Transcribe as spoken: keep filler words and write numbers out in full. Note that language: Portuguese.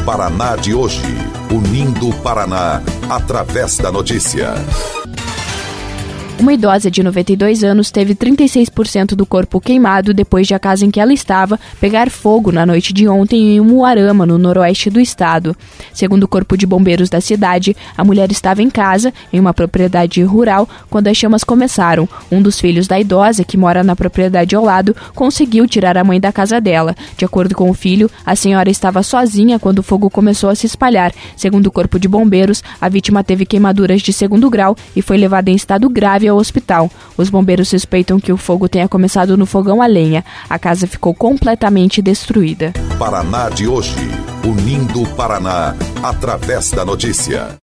Paraná de hoje, unindo o Paraná através da notícia. Uma idosa de noventa e dois anos teve trinta e seis por cento do corpo queimado depois de a casa em que ela estava pegar fogo na noite de ontem em Umuarama, no noroeste do estado. Segundo o Corpo de Bombeiros da cidade, a mulher estava em casa, em uma propriedade rural, quando as chamas começaram. Um dos filhos da idosa, que mora na propriedade ao lado, conseguiu tirar a mãe da casa dela. De acordo com o filho, a senhora estava sozinha quando o fogo começou a se espalhar. Segundo o Corpo de Bombeiros, a vítima teve queimaduras de segundo grau e foi levada em estado grave ao hospital. Os bombeiros suspeitam que o fogo tenha começado no fogão a lenha. A casa ficou completamente destruída. Paraná de hoje, unindo o Paraná através da notícia.